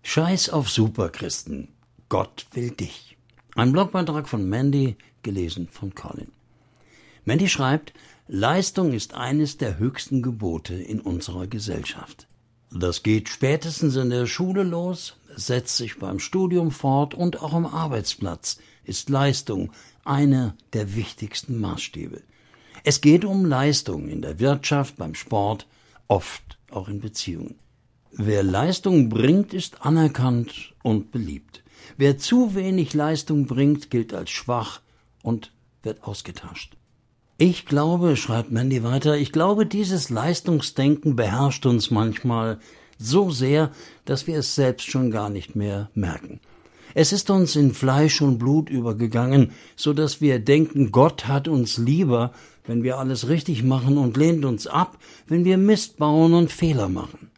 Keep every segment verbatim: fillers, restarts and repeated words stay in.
Scheiß auf Superchristen. Gott will dich. Ein Blogbeitrag von Mandy, gelesen von Colin. Mandy schreibt, Leistung ist eines der höchsten Gebote in unserer Gesellschaft. Das geht spätestens in der Schule los, setzt sich beim Studium fort und auch am Arbeitsplatz ist Leistung einer der wichtigsten Maßstäbe. Es geht um Leistung in der Wirtschaft, beim Sport, oft auch in Beziehungen. Wer Leistung bringt, ist anerkannt und beliebt. Wer zu wenig Leistung bringt, gilt als schwach und wird ausgetauscht. Ich glaube, schreibt Mandy weiter, ich glaube, dieses Leistungsdenken beherrscht uns manchmal so sehr, dass wir es selbst schon gar nicht mehr merken. Es ist uns in Fleisch und Blut übergegangen, so dass wir denken, Gott hat uns lieber, wenn wir alles richtig machen und lehnt uns ab, wenn wir Mist bauen und Fehler machen.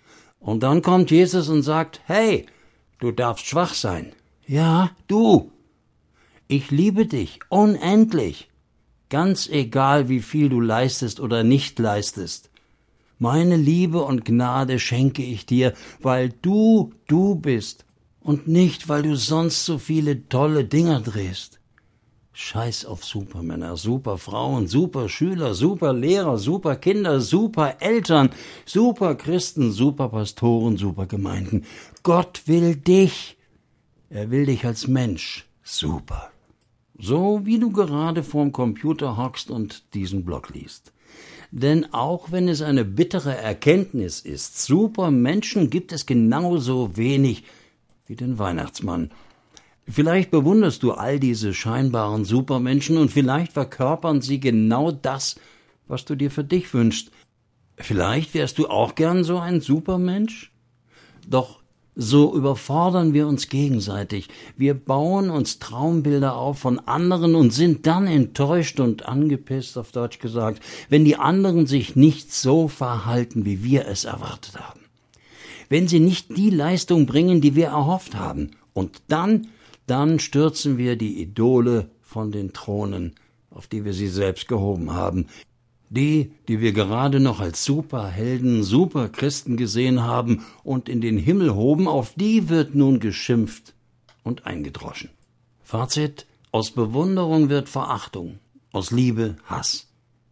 Und dann kommt Jesus und sagt, hey, du darfst schwach sein. Ja, du. Ich liebe dich unendlich. Ganz egal, wie viel du leistest oder nicht leistest. Meine Liebe und Gnade schenke ich dir, weil du du bist und nicht, weil du sonst so viele tolle Dinger drehst. Scheiß auf Supermänner, Superfrauen, Superschüler, Superlehrer, Superkinder, Supereltern, Superchristen, Superpastoren, Supergemeinden. Gott will dich. Er will dich als Mensch. Super. So wie du gerade vorm Computer hockst und diesen Blog liest. Denn auch wenn es eine bittere Erkenntnis ist, Supermenschen gibt es genauso wenig wie den Weihnachtsmann. Vielleicht bewunderst du all diese scheinbaren Supermenschen und vielleicht verkörpern sie genau das, was du dir für dich wünschst. Vielleicht wärst du auch gern so ein Supermensch? Doch so überfordern wir uns gegenseitig. Wir bauen uns Traumbilder auf von anderen und sind dann enttäuscht und angepisst, auf Deutsch gesagt, wenn die anderen sich nicht so verhalten, wie wir es erwartet haben. Wenn sie nicht die Leistung bringen, die wir erhofft haben. Und dann, dann stürzen wir die Idole von den Thronen, auf die wir sie selbst gehoben haben. Die, die wir gerade noch als Superhelden, Superchristen gesehen haben und in den Himmel hoben, auf die wird nun geschimpft und eingedroschen. Fazit: Aus Bewunderung wird Verachtung, aus Liebe Hass.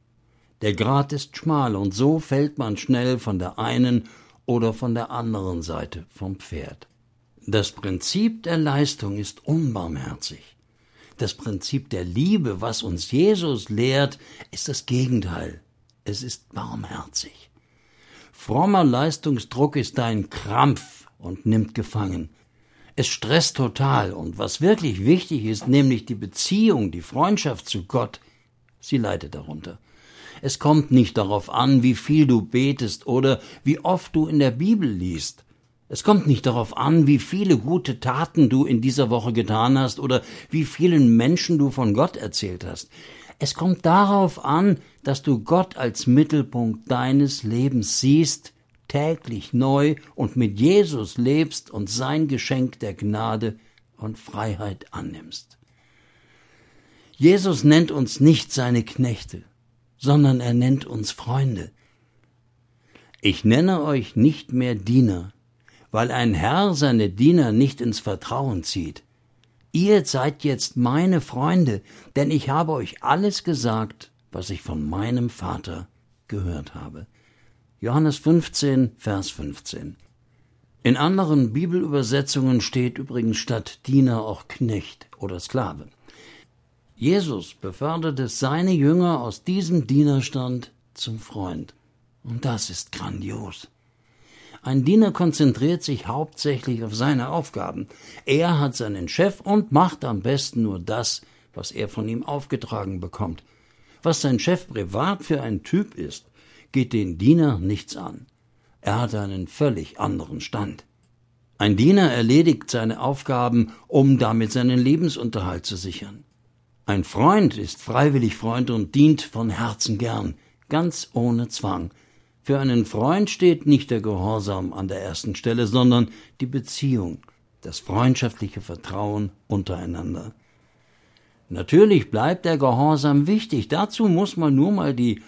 Der Grat ist schmal und so fällt man schnell von der einen oder von der anderen Seite vom Pferd. Das Prinzip der Leistung ist unbarmherzig. Das Prinzip der Liebe, was uns Jesus lehrt, ist das Gegenteil. Es ist barmherzig. Frommer Leistungsdruck ist ein Krampf und nimmt gefangen. Es stresst total und was wirklich wichtig ist, nämlich die Beziehung, die Freundschaft zu Gott, sie leidet darunter. Es kommt nicht darauf an, wie viel du betest oder wie oft du in der Bibel liest. Es kommt nicht darauf an, wie viele gute Taten du in dieser Woche getan hast oder wie vielen Menschen du von Gott erzählt hast. Es kommt darauf an, dass du Gott als Mittelpunkt deines Lebens siehst, täglich neu und mit Jesus lebst und sein Geschenk der Gnade und Freiheit annimmst. Jesus nennt uns nicht seine Knechte, sondern er nennt uns Freunde. Ich nenne euch nicht mehr Diener, weil ein Herr seine Diener nicht ins Vertrauen zieht. Ihr seid jetzt meine Freunde, denn ich habe euch alles gesagt, was ich von meinem Vater gehört habe. Johannes fünfzehn, Vers fünfzehn. In anderen Bibelübersetzungen steht übrigens statt Diener auch Knecht oder Sklave. Jesus beförderte seine Jünger aus diesem Dienerstand zum Freund. Und das ist grandios. Ein Diener konzentriert sich hauptsächlich auf seine Aufgaben. Er hat seinen Chef und macht am besten nur das, was er von ihm aufgetragen bekommt. Was sein Chef privat für ein Typ ist, geht den Diener nichts an. Er hat einen völlig anderen Stand. Ein Diener erledigt seine Aufgaben, um damit seinen Lebensunterhalt zu sichern. Ein Freund ist freiwillig Freund und dient von Herzen gern, ganz ohne Zwang. Für einen Freund steht nicht der Gehorsam an der ersten Stelle, sondern die Beziehung, das freundschaftliche Vertrauen untereinander. Natürlich bleibt der Gehorsam wichtig. Dazu muss man nur mal die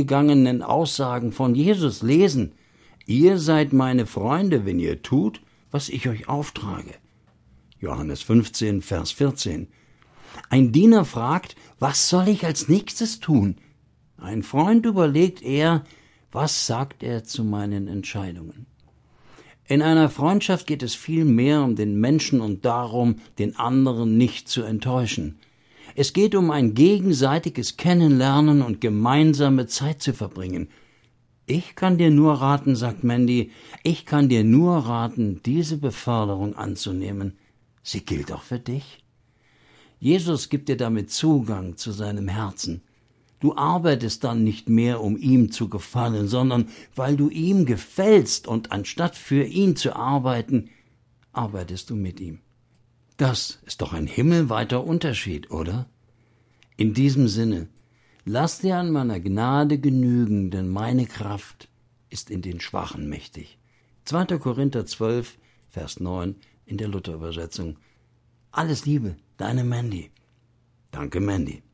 vorangegangenen Aussagen von Jesus lesen. Ihr seid meine Freunde, wenn ihr tut, was ich euch auftrage. Johannes fünfzehn, Vers vierzehn. Ein Diener fragt, was soll ich als nächstes tun? Ein Freund überlegt eher, was sagt er zu meinen Entscheidungen? In einer Freundschaft geht es viel mehr um den Menschen und darum, den anderen nicht zu enttäuschen. Es geht um ein gegenseitiges Kennenlernen und gemeinsame Zeit zu verbringen. Ich kann dir nur raten, sagt Mandy, ich kann dir nur raten, diese Beförderung anzunehmen. Sie gilt auch für dich. Jesus gibt dir damit Zugang zu seinem Herzen. Du arbeitest dann nicht mehr, um ihm zu gefallen, sondern weil du ihm gefällst, und anstatt für ihn zu arbeiten, arbeitest du mit ihm. Das ist doch ein himmelweiter Unterschied, oder? In diesem Sinne, lass dir an meiner Gnade genügen, denn meine Kraft ist in den Schwachen mächtig. zweiter Korinther zwölf, Vers neun in der Luther-Übersetzung. Alles Liebe, deine Mandy. Danke, Mandy.